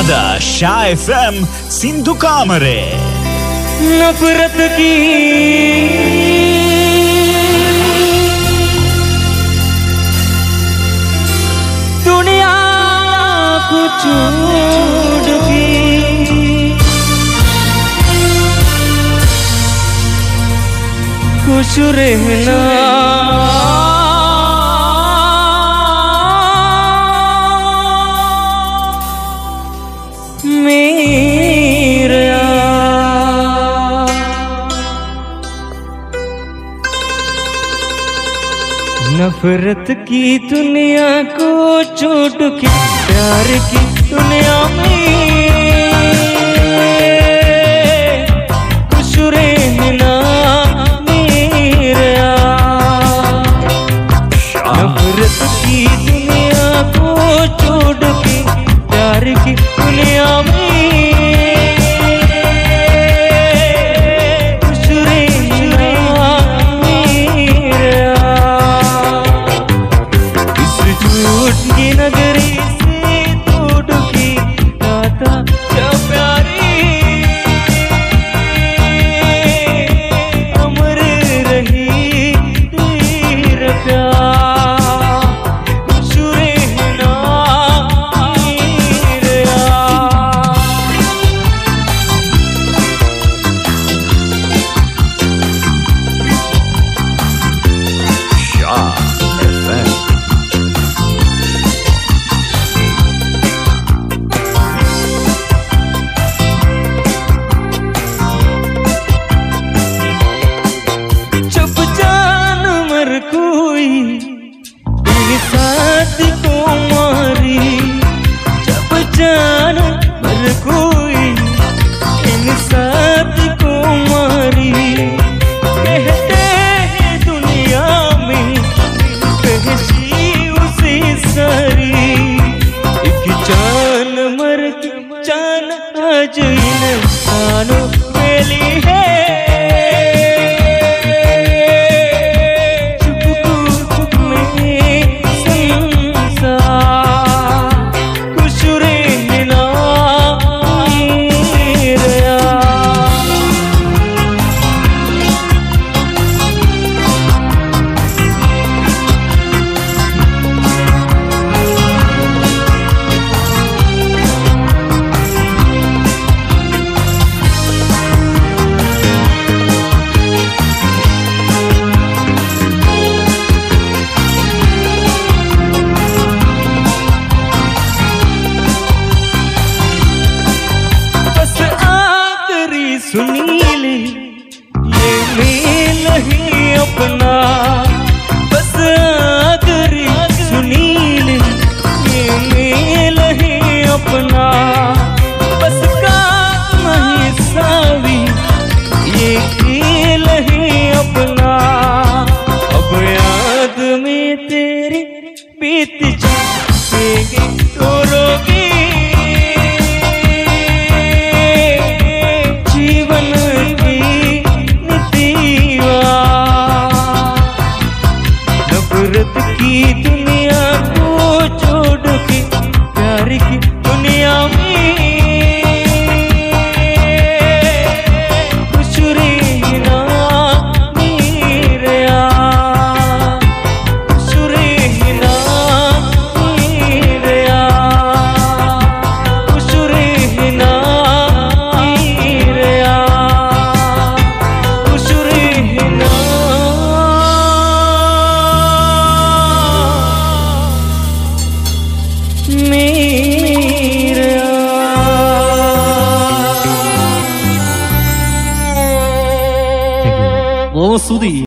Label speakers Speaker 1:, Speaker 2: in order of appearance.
Speaker 1: අද ශා FM සින්දු කාමරේ
Speaker 2: नफरत की दुनिया को छोड़ के खुश रहना मेरा नफरत की दुनिया को छोड़ के प्यार की दुनिया में खुश रहना मेरा। नफरत की दुनिया को छोड़ के प्यार की दुनिया में की नगरी से तोड़ के गाता क्या प्यारी अमर रही तेरा प्यार खुश रहना मेरा।
Speaker 1: ශා FM
Speaker 2: कोई साथ को मारी जब जान मर कोई इन साथ को मारी कहते हैं दुनिया में कहसी उसे सारी एक जान मर जान आज इंसानों मिली है। सुनीले ये मेल ही अपना बस आखिरी सुनीले ये मेल ही अपना बस काम ही सावी ये खेल ही अपना। अब याद में तेरी बीत जाएगी तो रोगी की दुनिया को छोड़ के प्यार की दुनिया में खुश रहना मेरा। खुश रहना मेरा। खुश रहना मेरा। खुश रहना मेरा।
Speaker 3: बहुत सुधी